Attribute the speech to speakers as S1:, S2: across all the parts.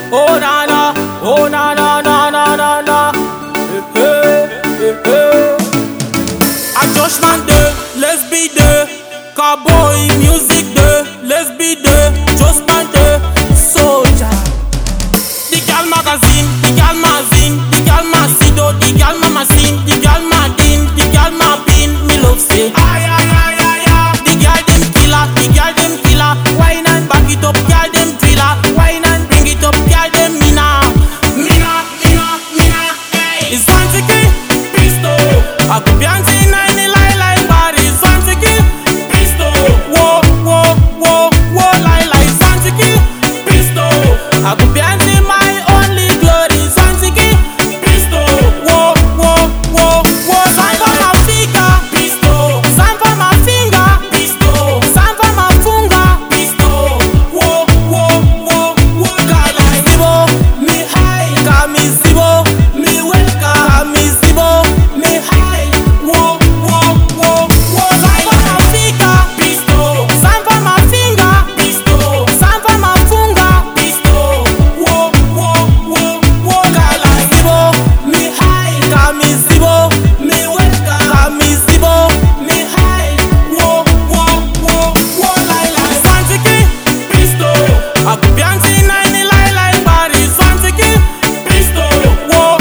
S1: Oh na na, oh na na na na na na. A Joshman de, let's be the cowboy music de, let's be the Joshman de soldier. The gal magazine, the gal magazine, the gal Masido, the gal mama sin, the gal Madin, the gal Mabin, me love say. Ay ay ay ay ay. The gal them killer, wine and back it up, gal them thriller, wine and bring it up, gal them mina. Hey. It's Zanziki, Pisto. I could be anti 90 like body. Zanziki, Pisto. Whoa, like Zanziki, Pisto. I could be anti my only glory. Zanziki, Pisto. Whoa. Sign for my finger, Pisto. Sign for my finger, Pisto. Sign for my finger, Pisto. Whoa. Kamizibo, me high. Kamizibo, me welcome. Kamizibo, me high. Whoa. Sign for my finger, Pisto. Sign for my finger, Pisto. Sign for my finger, Pisto. Whoa. Kamizibo, me high. Kamizibo, me welcome. Kamizibo, me high. Whoa. Like Zanziki, Pisto. I could be anti 90 like body. Zanziki, Pisto. Whoa,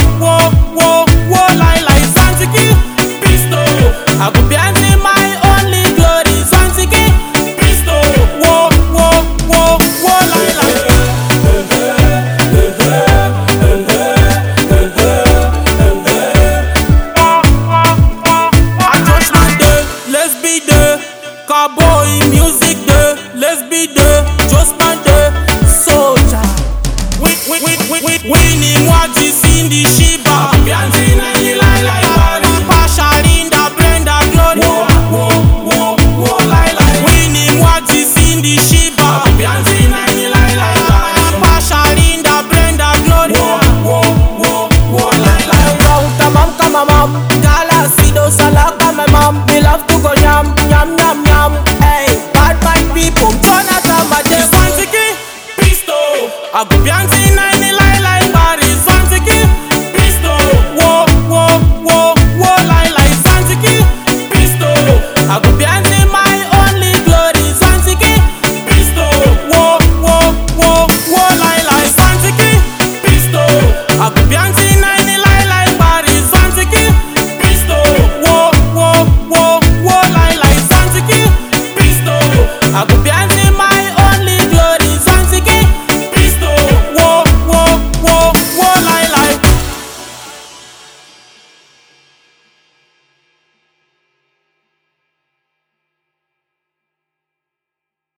S1: like Zanziki, Pisto. I could be anti my only glory. Zanziki, Pisto. Whoa, like. A Joshman de, let's be the cowboy music de, let's be the Joshman de soldier. Winning what is in the Shiba. Beyonce like Pasharinda, Brenda, Glory. Winning what is in the Shiba. Beyonce like Pasharinda, Brenda, Glory. Come on, mom. Galasido salaka my mom. Me love to go yam. Hey, bad mind people, turn out on my day. Zanziki, Pisto. I go Beyonce 9.